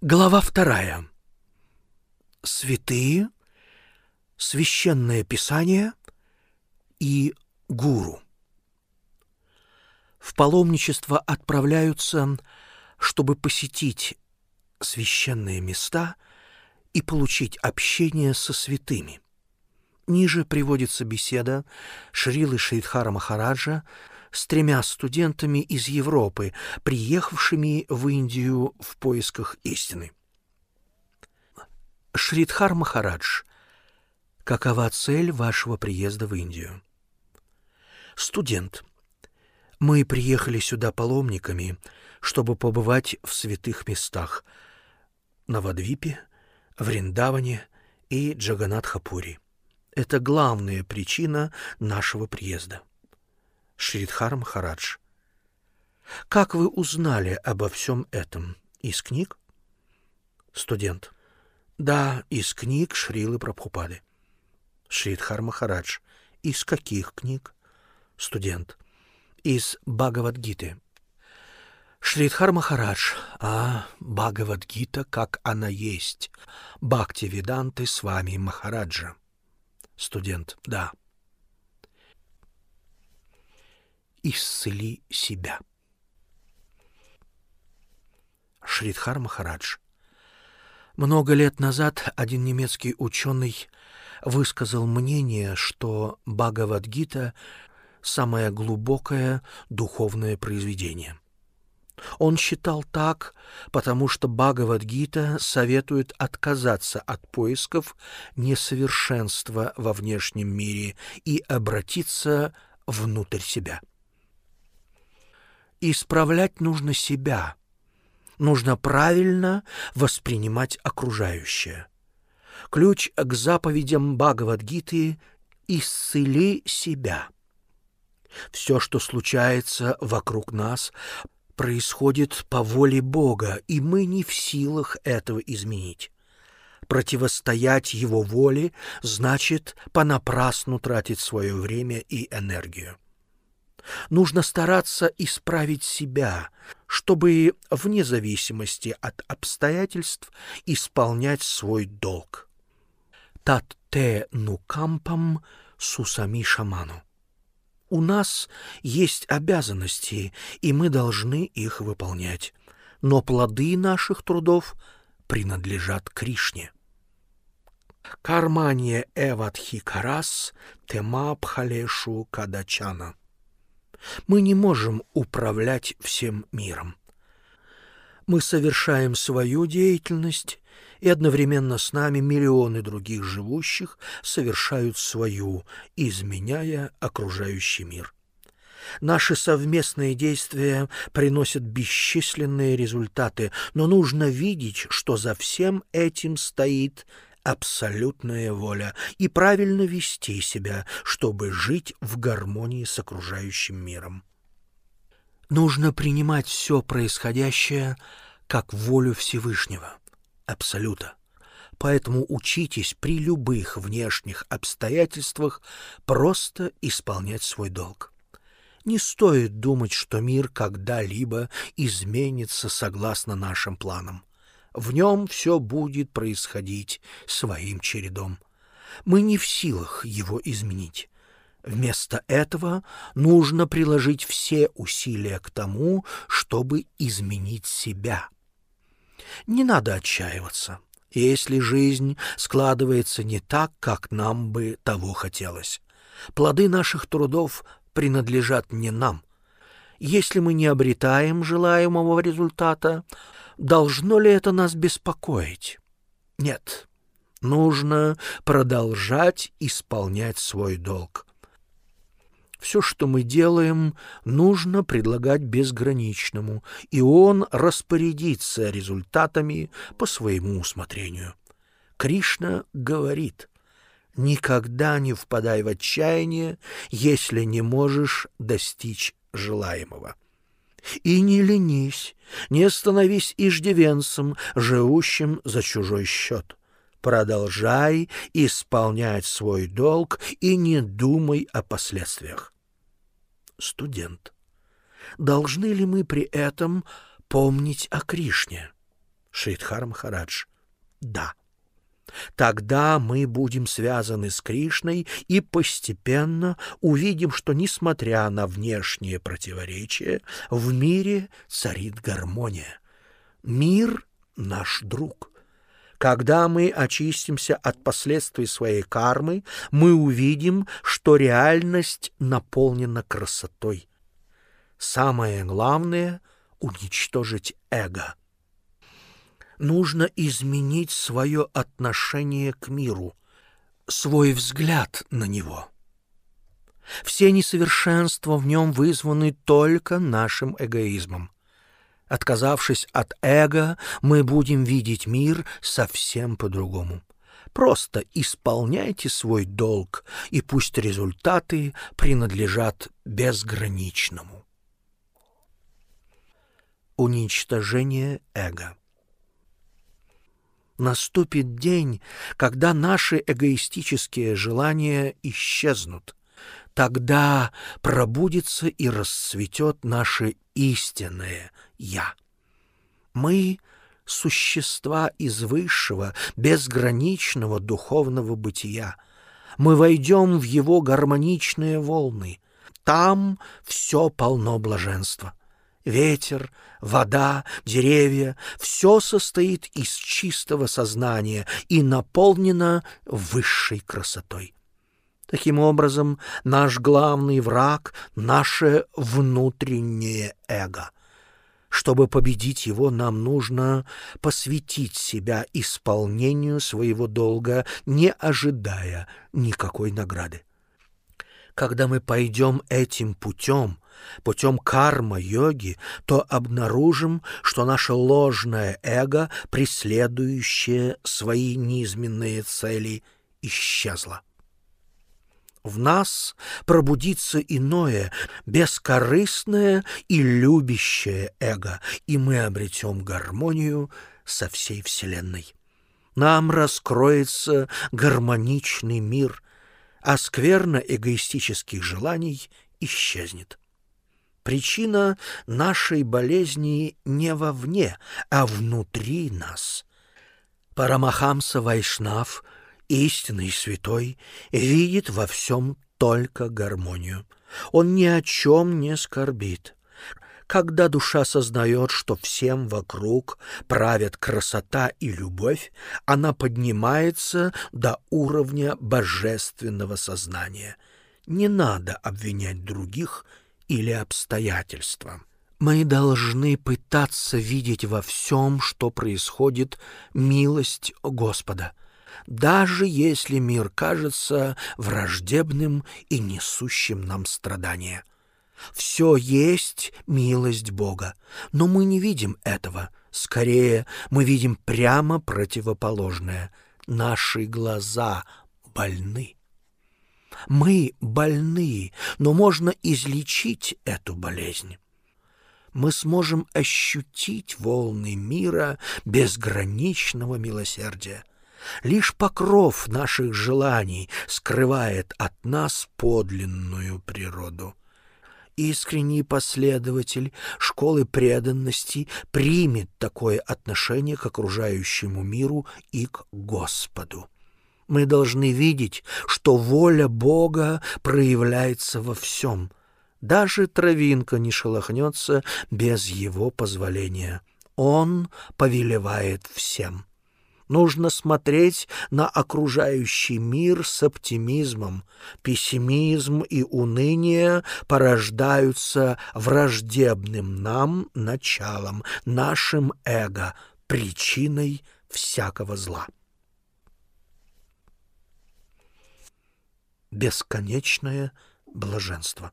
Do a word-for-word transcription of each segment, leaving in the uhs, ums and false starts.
Глава вторая. Святые, священное писание и гуру. В паломничество отправляются, чтобы посетить священные места и получить общение со святыми. Ниже приводится беседа Шрилы Шридхара Махараджа с тремя студентами из Европы, приехавшими в Индию в поисках истины. Шридхар Махарадж, какова цель вашего приезда в Индию? Студент. Мы приехали сюда паломниками, чтобы побывать в святых местах Навадвипе, Вриндаване и Джаганатхапури. Это главная причина нашего приезда. Шридхар Махарадж. Как вы узнали обо всем этом? Из книг? Студент. Да, из книг Шрилы Прабхупады. Шридхар Махарадж. Из каких книг? Студент. Из Бхагавад-гиты. Шридхар Махарадж. А, Бхагавад-гита, как она есть. Бхакти-веданты с вами Махараджа. Студент. Да. Исцели себя. Шридхар Махарадж. Много лет назад один немецкий ученый высказал мнение, что Бхагавад-гита — самое глубокое духовное произведение. Он считал так, потому что Бхагавад-гита советует отказаться от поисков несовершенства во внешнем мире и обратиться внутрь себя. Исправлять нужно себя, нужно правильно воспринимать окружающее. Ключ к заповедям Бхагавад-гиты — исцели себя. Все, что случается вокруг нас, происходит по воле Бога, и мы не в силах этого изменить. Противостоять Его воле значит понапрасну тратить свое время и энергию. Нужно стараться исправить себя, чтобы вне зависимости от обстоятельств исполнять свой долг. Тат те нукампам сусами шаману. У нас есть обязанности, и мы должны их выполнять, но плоды наших трудов принадлежат Кришне. Карманье эвадхи карас тема пхалешу кадачана. Мы не можем управлять всем миром. Мы совершаем свою деятельность, и одновременно с нами миллионы других живущих совершают свою, изменяя окружающий мир. Наши совместные действия приносят бесчисленные результаты, но нужно видеть, что за всем этим стоит абсолютная воля, и правильно вести себя, чтобы жить в гармонии с окружающим миром. Нужно принимать все происходящее как волю Всевышнего, Абсолюта. Поэтому учитесь при любых внешних обстоятельствах просто исполнять свой долг. Не стоит думать, что мир когда-либо изменится согласно нашим планам. В нем все будет происходить своим чередом. Мы не в силах его изменить. Вместо этого нужно приложить все усилия к тому, чтобы изменить себя. Не надо отчаиваться, если жизнь складывается не так, как нам бы того хотелось. Плоды наших трудов принадлежат не нам. Если мы не обретаем желаемого результата, должно ли это нас беспокоить? Нет, нужно продолжать исполнять свой долг. Все, что мы делаем, нужно предлагать безграничному, и он распорядится результатами по своему усмотрению. Кришна говорит: «Никогда не впадай в отчаяние, если не можешь достичь желаемого. И не ленись, не становись иждивенцем, живущим за чужой счет. Продолжай исполнять свой долг и не думай о последствиях». Студент. Должны ли мы при этом помнить о Кришне? Шридхар Махарадж: да. Тогда мы будем связаны с Кришной и постепенно увидим, что, несмотря на внешние противоречия, в мире царит гармония. Мир — наш друг. Когда мы очистимся от последствий своей кармы, мы увидим, что реальность наполнена красотой. Самое главное — уничтожить эго. Нужно изменить свое отношение к миру, свой взгляд на него. Все несовершенства в нем вызваны только нашим эгоизмом. Отказавшись от эго, мы будем видеть мир совсем по-другому. Просто исполняйте свой долг, и пусть результаты принадлежат безграничному. Уничтожение эго. Наступит день, когда наши эгоистические желания исчезнут. Тогда пробудится и расцветет наше истинное «Я». Мы — существа из высшего, безграничного духовного бытия. Мы войдем в его гармоничные волны. Там все полно блаженства. Ветер, вода, деревья — все состоит из чистого сознания и наполнено высшей красотой. Таким образом, наш главный враг — наше внутреннее эго. Чтобы победить его, нам нужно посвятить себя исполнению своего долга, не ожидая никакой награды. Когда мы пойдем этим путем, путем карма-йоги, то обнаружим, что наше ложное эго, преследующее свои низменные цели, исчезло. В нас пробудится иное, бескорыстное и любящее эго, и мы обретем гармонию со всей Вселенной. Нам раскроется гармоничный мир, а скверна эгоистических желаний исчезнет. Причина нашей болезни не вовне, а внутри нас. Парамахамса Вайшнав, истинный святой, видит во всем только гармонию. Он ни о чем не скорбит. Когда душа сознает, что всем вокруг правят красота и любовь, она поднимается до уровня божественного сознания. Не надо обвинять других или обстоятельства. Мы должны пытаться видеть во всем, что происходит, милость Господа, даже если мир кажется враждебным и несущим нам страдания. Все есть милость Бога, но мы не видим этого. Скорее, мы видим прямо противоположное. Наши глаза больны. Мы больны, но можно излечить эту болезнь. Мы сможем ощутить волны мира безграничного милосердия. Лишь покров наших желаний скрывает от нас подлинную природу. Искренний последователь школы преданности примет такое отношение к окружающему миру и к Господу. Мы должны видеть, что воля Бога проявляется во всем. Даже травинка не шелохнется без Его позволения. Он повелевает всем. Нужно смотреть на окружающий мир с оптимизмом. Пессимизм и уныние порождаются враждебным нам началом, нашим эго, причиной всякого зла. Бесконечное блаженство.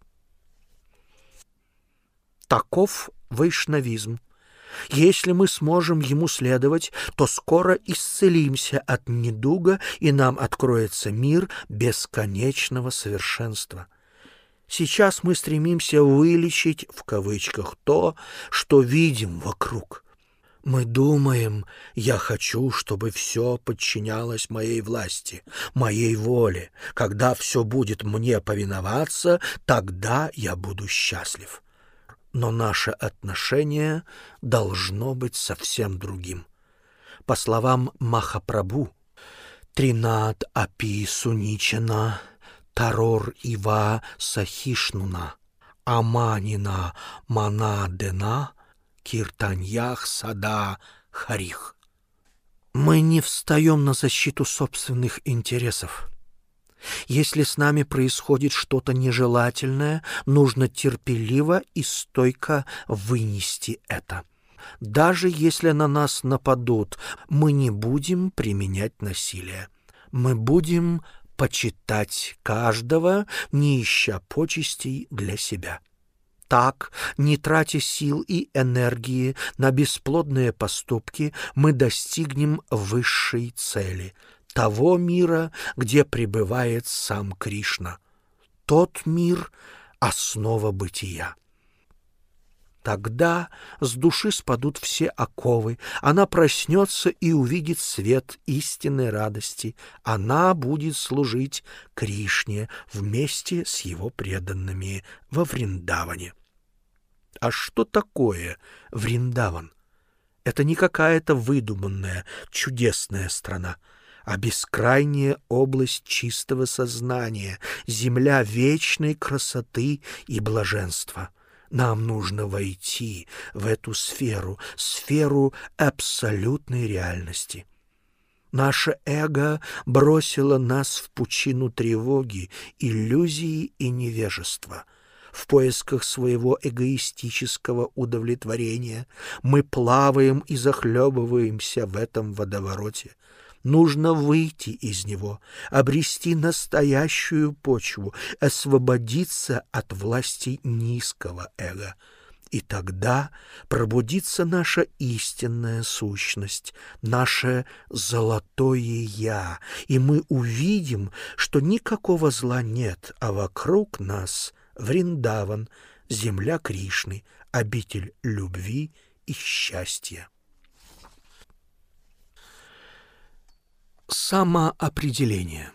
Таков вайшнавизм. Если мы сможем ему следовать, то скоро исцелимся от недуга, и нам откроется мир бесконечного совершенства. Сейчас мы стремимся вылечить, в кавычках, то, что видим вокруг. Мы думаем: я хочу, чтобы все подчинялось моей власти, моей воле. Когда все будет мне повиноваться, тогда я буду счастлив. но наше отношение должно быть совсем другим. По словам Махапрабху, «Тринад апи суничана, тарор ива сахишнуна, аманина манадена, киртаньях сада харих». Мы не встаем на защиту собственных интересов. Если с нами происходит что-то нежелательное, нужно терпеливо и стойко вынести это. Даже если на нас нападут, мы не будем применять насилие. Мы будем почитать каждого, не ища почестей для себя. Так, не тратя сил и энергии на бесплодные поступки, мы достигнем высшей цели — того мира, где пребывает сам Кришна. Тот мир — основа бытия. Тогда с души спадут все оковы, она проснется и увидит свет истинной радости. Она будет служить Кришне вместе с его преданными во Вриндаване. А что такое Вриндаван? Это не какая-то выдуманная, чудесная страна, а бескрайняя область чистого сознания, земля вечной красоты и блаженства. Нам нужно войти в эту сферу, сферу абсолютной реальности. Наше эго бросило нас в пучину тревоги, иллюзии и невежества. В поисках своего эгоистического удовлетворения мы плаваем и захлебываемся в этом водовороте. Нужно выйти из него, обрести настоящую почву, освободиться от власти низкого эго. И тогда пробудится наша истинная сущность, наше золотое «Я», и мы увидим, что никакого зла нет, а вокруг нас Вриндаван, земля Кришны, обитель любви и счастья. Самоопределение.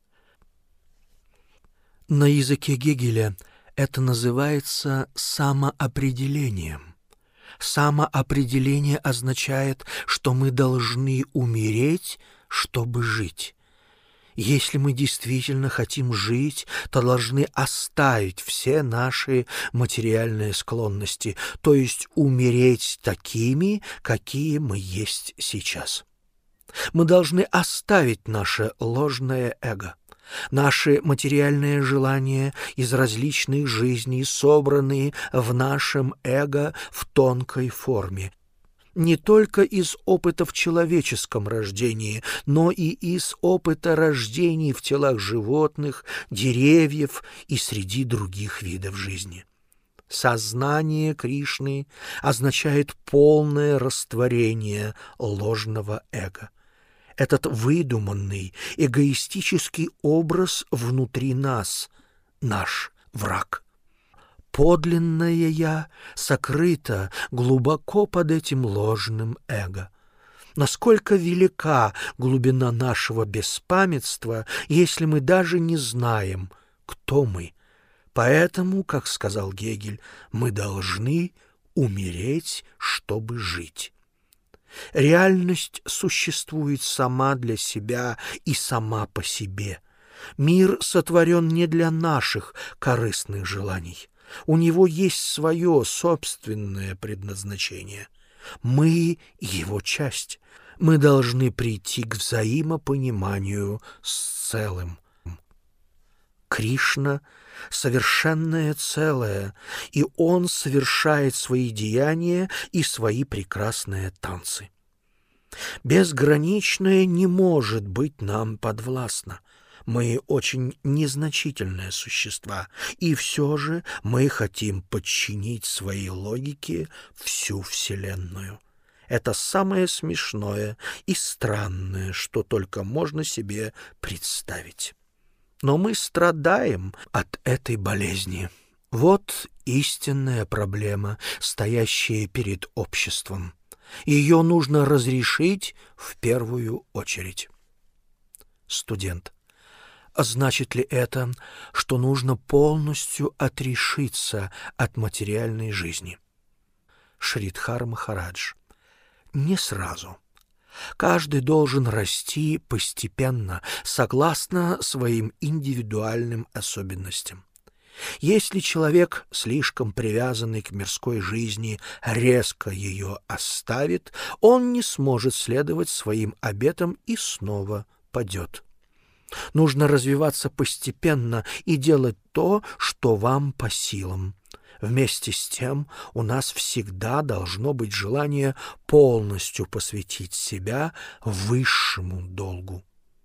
На языке Гегеля это называется самоопределением. Самоопределение означает, что мы должны умереть, чтобы жить. Если мы действительно хотим жить, то должны оставить все наши материальные склонности, то есть умереть такими, какие мы есть сейчас. Мы должны оставить наше ложное эго, наши материальные желания из различных жизней, собранные в нашем эго в тонкой форме, не только из опыта в человеческом рождении, но и из опыта рождений в телах животных, деревьев и среди других видов жизни. Сознание Кришны означает полное растворение ложного эго. Этот выдуманный, эгоистический образ внутри нас — наш враг. Подлинное «Я» сокрыто глубоко под этим ложным эго. Насколько велика глубина нашего беспамятства, если мы даже не знаем, кто мы. Поэтому, как сказал Гегель, мы должны умереть, чтобы жить. Реальность существует сама для себя и сама по себе. Мир сотворен не для наших корыстных желаний. У него есть свое собственное предназначение. Мы — его часть. Мы должны прийти к взаимопониманию с целым. Кришна — совершенное целое, и Он совершает свои деяния и свои прекрасные танцы. Безграничное не может быть нам подвластно. Мы очень незначительные существа, и все же мы хотим подчинить своей логике всю Вселенную. Это самое смешное и странное, что только можно себе представить. Но мы страдаем от этой болезни. Вот истинная проблема, стоящая перед обществом. Ее нужно разрешить в первую очередь. Студент. А значит ли это, что нужно полностью отрешиться от материальной жизни? Шридхар Махарадж. Не сразу. Каждый должен расти постепенно, согласно своим индивидуальным особенностям. Если человек, слишком привязанный к мирской жизни, резко ее оставит, он не сможет следовать своим обетам и снова падет. Нужно развиваться постепенно и делать то, что вам по силам. Вместе с тем у нас всегда должно быть желание полностью посвятить себя высшему долгу.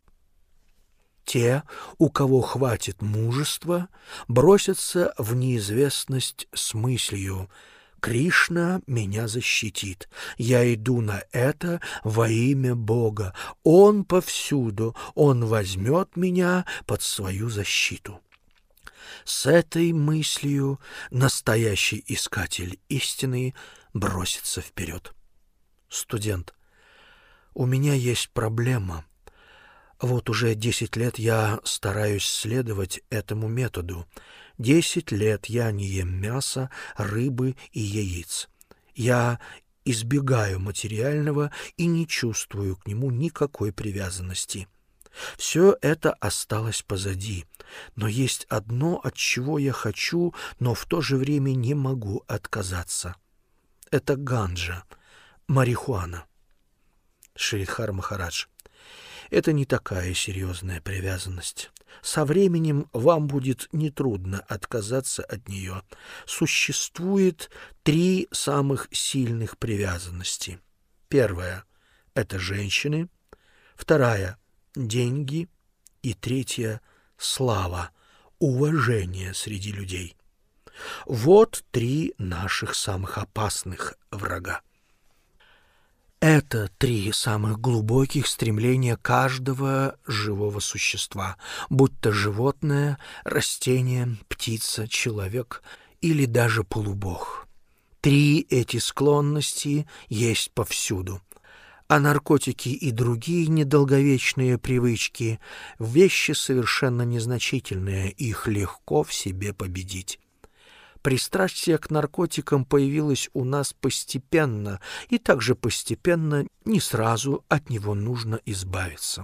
Те, у кого хватит мужества, бросятся в неизвестность с мыслью: «Кришна меня защитит, я иду на это во имя Бога, Он повсюду, Он возьмет меня под свою защиту». С этой мыслью настоящий искатель истины бросится вперед. Студент. У меня есть проблема. Вот уже десять лет я стараюсь следовать этому методу. Десять лет я не ем мяса, рыбы и яиц. Я избегаю материального и не чувствую к нему никакой привязанности. Все это осталось позади, но есть одно, от чего я хочу, но в то же время не могу отказаться. Это ганджа, марихуана. Шридхар Махарадж. Это не такая серьезная привязанность. Со временем вам будет нетрудно отказаться от нее. Существует три самых сильных привязанности. Первая — это женщины. Вторая — деньги. И третья — слава, уважение среди людей. Вот три наших самых опасных врага. Это три самых глубоких стремления каждого живого существа, будь то животное, растение, птица, человек или даже полубог. Три эти склонности есть повсюду. А наркотики и другие недолговечные привычки — вещи совершенно незначительные, их легко в себе победить. Пристрастие к наркотикам появилось у нас постепенно, и также постепенно, не сразу, от него нужно избавиться.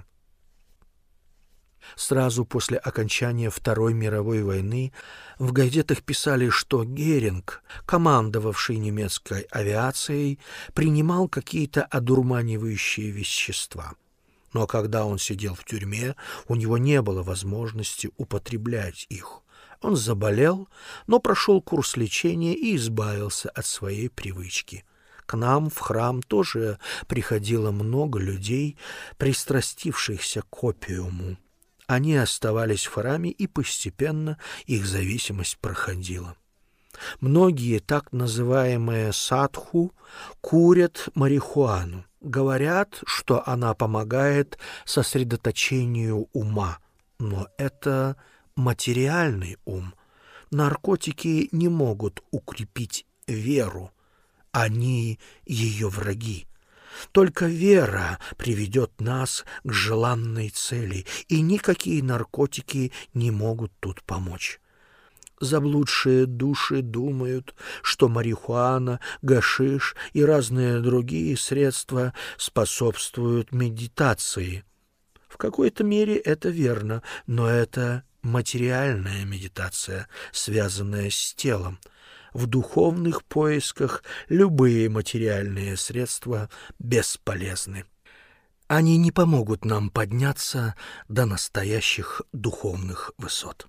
Сразу после окончания Второй мировой войны в газетах писали, что Геринг, командовавший немецкой авиацией, принимал какие-то одурманивающие вещества. Но когда он сидел в тюрьме, у него не было возможности употреблять их. Он заболел, но прошел курс лечения и избавился от своей привычки. К нам в храм тоже приходило много людей, пристрастившихся к опиуму. Они оставались в храме, и постепенно их зависимость проходила. Многие так называемые садху курят марихуану. Говорят, что она помогает сосредоточению ума, но это материальный ум. Наркотики не могут укрепить веру. Они ее враги. Только вера приведет нас к желанной цели, и никакие наркотики не могут тут помочь. Заблудшие души думают, что марихуана, гашиш и разные другие средства способствуют медитации. В какой-то мере это верно, но это материальная медитация, связанная с телом. В духовных поисках любые материальные средства бесполезны. Они не помогут нам подняться до настоящих духовных высот.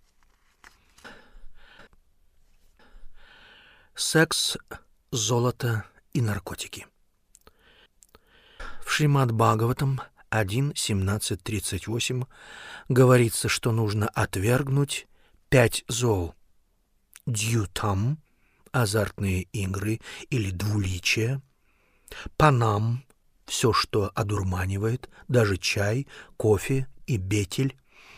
Секс, золото и наркотики. В Шримад Бхагаватам один семнадцать тридцать восемь говорится, что нужно отвергнуть пять зол. Дьютам — азартные игры или двуличие. Панам — все, что одурманивает, даже чай, кофе и бетель.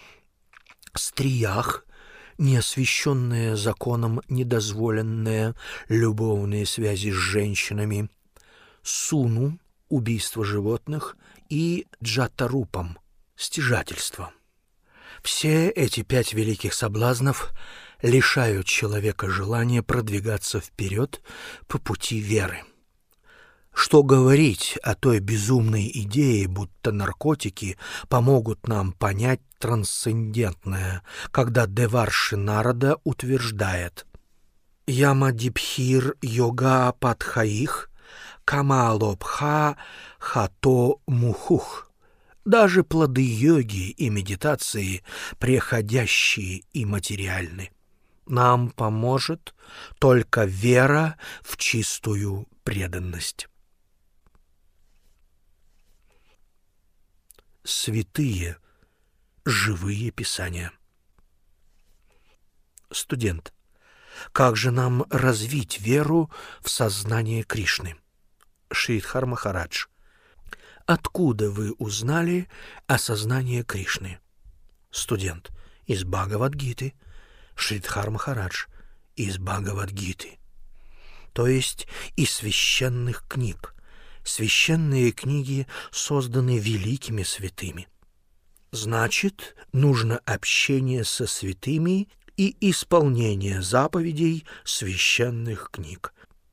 Стриях — неосвященные законом недозволенные любовные связи с женщинами. Суну — убийство животных. И джатарупам — стяжательство. Все эти пять великих соблазнов лишают человека желания продвигаться вперед по пути веры. Что говорить о той безумной идее, будто наркотики помогут нам понять трансцендентное, когда Деварши Нарада утверждает: «Ямадибхир йога падхаих, камалобха хато мухух». Даже плоды йоги и медитации преходящие и материальны. Нам поможет только вера в чистую преданность. Святые, живые писания. Студент. Как же нам развить веру в сознание Кришны? Шридхар Махарадж. Откуда вы узнали о сознании Кришны? Студент. Из Бхагавад-гиты. Шридхар Махарадж. Из Бхагавад-гиты. То есть из священных книг. Священные книги созданы великими святыми. Значит, нужно общение со святыми и исполнение заповедей священных книг.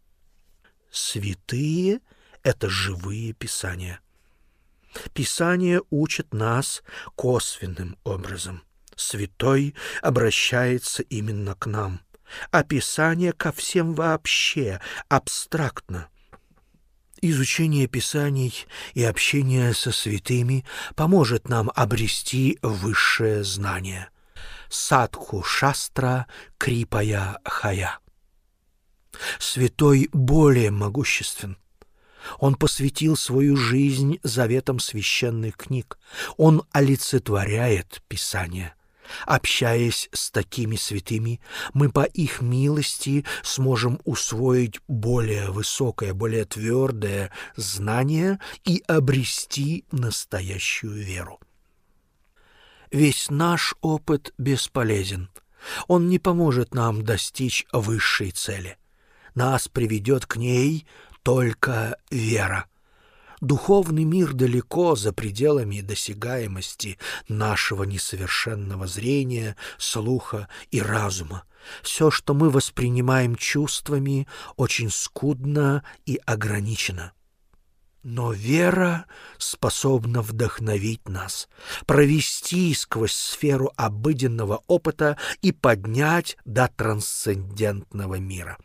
Святые — это живые писания. Писание учит нас косвенным образом. Святой обращается именно к нам, а Писание ко всем вообще, абстрактно. Изучение Писаний и общение со святыми поможет нам обрести высшее знание. Садху шастра крипая хая. Святой более могуществен. Он посвятил свою жизнь заветам священных книг. Он олицетворяет Писание. Общаясь с такими святыми, мы по их милости сможем усвоить более высокое, более твердое знание и обрести настоящую веру. Весь наш опыт бесполезен. Он не поможет нам достичь высшей цели. Нас приведет к ней только вера. Духовный мир далеко за пределами досягаемости нашего несовершенного зрения, слуха и разума. Все, что мы воспринимаем чувствами, очень скудно и ограничено. Но вера способна вдохновить нас, провести сквозь сферу обыденного опыта и поднять до трансцендентного мира.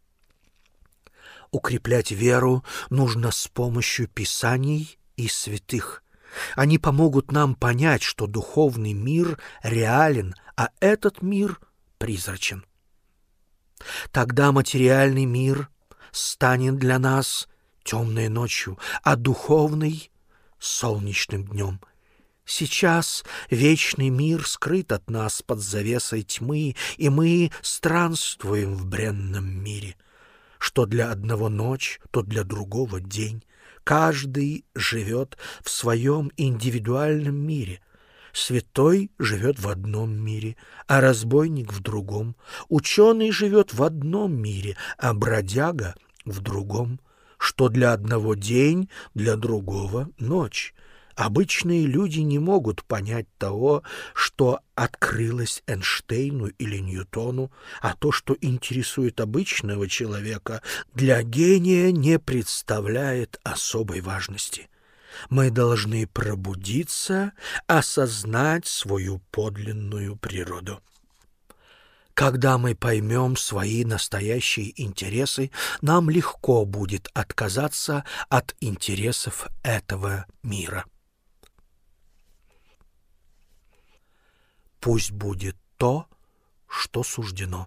Укреплять веру нужно с помощью писаний и святых. Они помогут нам понять, что духовный мир реален, а этот мир призрачен. Тогда материальный мир станет для нас темной ночью, а духовный — солнечным днем. Сейчас вечный мир скрыт от нас под завесой тьмы, и мы странствуем в бренном мире. Что для одного ночь, то для другого день. Каждый живет в своем индивидуальном мире. Святой живет в одном мире, а разбойник в другом. Ученый живет в одном мире, а бродяга в другом. Что для одного день, для другого ночь. Обычные люди не могут понять того, что открылось Эйнштейну или Ньютону, а то, что интересует обычного человека, для гения не представляет особой важности. Мы должны пробудиться, осознать свою подлинную природу. Когда мы поймем свои настоящие интересы, нам легко будет отказаться от интересов этого мира. Пусть будет то, что суждено.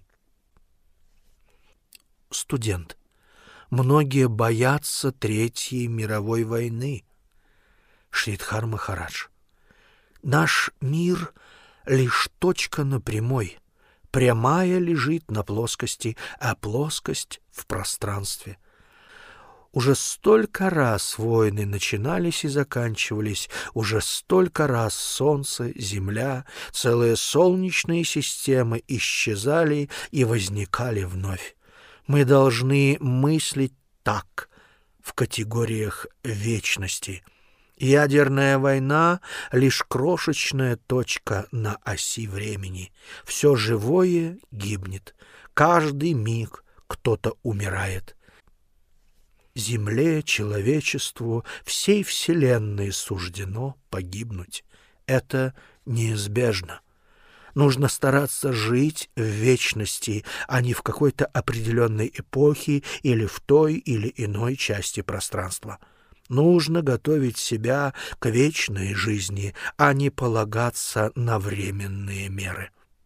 Студент. Многие боятся Третьей мировой войны. Шридхар Махарадж. Наш мир — лишь точка на прямой. Прямая лежит на плоскости, а плоскость — в пространстве. Уже столько раз войны начинались и заканчивались, уже столько раз солнце, земля, целые солнечные системы исчезали и возникали вновь. Мы должны мыслить так, в категориях вечности. Ядерная война — лишь крошечная точка на оси времени. Все живое гибнет. Каждый миг кто-то умирает. Земле, человечеству, всей вселенной суждено погибнуть. Это неизбежно. Нужно стараться жить в вечности, а не в какой-то определенной эпохе или в той или иной части пространства. Нужно готовить себя к вечной жизни, а не полагаться на временные меры.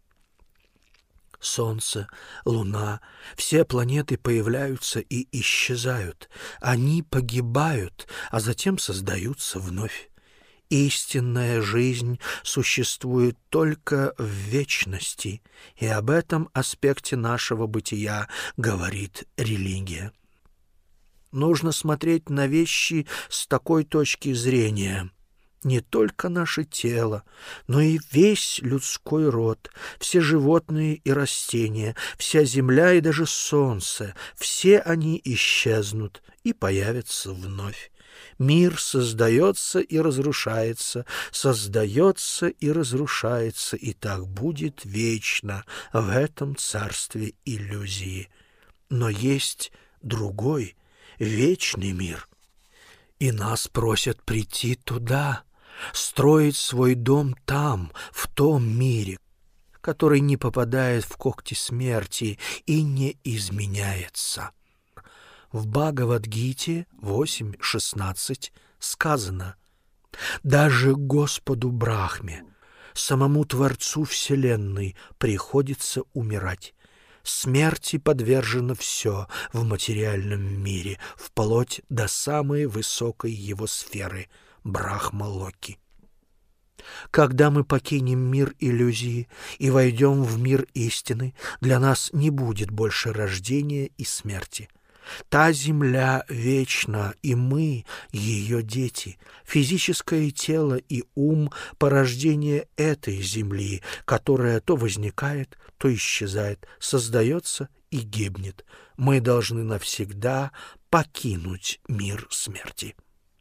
Солнце, Луна, все планеты появляются и исчезают. Они погибают, а затем создаются вновь. Истинная жизнь существует только в вечности, и об этом аспекте нашего бытия говорит религия. Нужно смотреть на вещи с такой точки зрения. Не только наше тело, но и весь людской род, все животные и растения, вся земля и даже солнце, все они исчезнут и появятся вновь. Мир создается и разрушается, создается и разрушается, и так будет вечно в этом царстве иллюзии. Но есть другой, вечный мир, и нас просят прийти туда, строить свой дом там, в том мире, который не попадает в когти смерти и не изменяется. В Бхагавад-гите восемь шестнадцать сказано: «Даже Господу Брахме, самому Творцу Вселенной, приходится умирать. Смерти подвержено все в материальном мире, вплоть до самой высокой его сферы — Брахма-локи». Когда мы покинем мир иллюзии и войдем в мир истины, для нас не будет больше рождения и смерти. Та земля вечна, и мы — ее дети. Физическое тело и ум — порождение этой земли, которая то возникает, то исчезает, создается и гибнет. Мы должны навсегда покинуть мир смерти.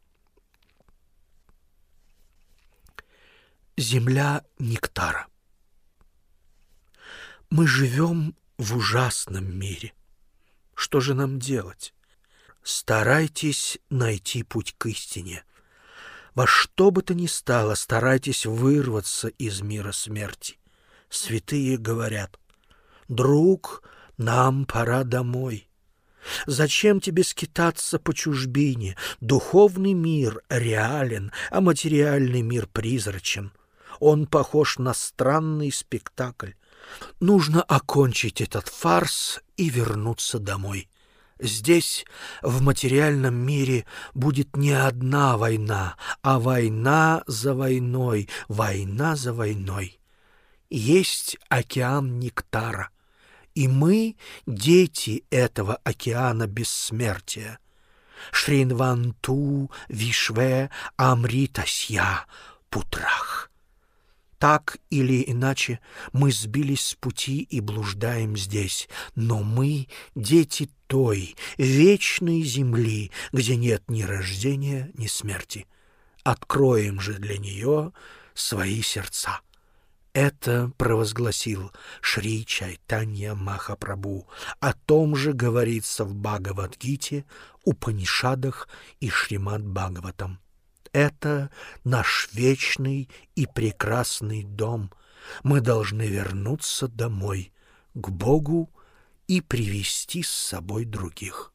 Земля нектара. Мы живем в ужасном мире. Что же нам делать? Старайтесь найти путь к истине. Во что бы то ни стало, старайтесь вырваться из мира смерти. Святые говорят: «Друг, нам пора домой». Зачем тебе скитаться по чужбине? Духовный мир реален, а материальный мир призрачен. Он похож на странный спектакль. Нужно окончить этот фарс и вернуться домой. Здесь, в материальном мире, будет не одна война, а война за войной, война за войной. Есть океан нектара, и мы — дети этого океана бессмертия. Шринванту вишве амритасья путрах. Так или иначе, мы сбились с пути и блуждаем здесь, но мы — дети той вечной земли, где нет ни рождения, ни смерти. Откроем же для нее свои сердца. Это провозгласил Шри Чайтанья Махапрабху. О том же говорится в Бхагавад-гите, Упанишадах и Шримад-Бхагаватам. Это наш вечный и прекрасный дом. Мы должны вернуться домой, к Богу, и привести с собой других.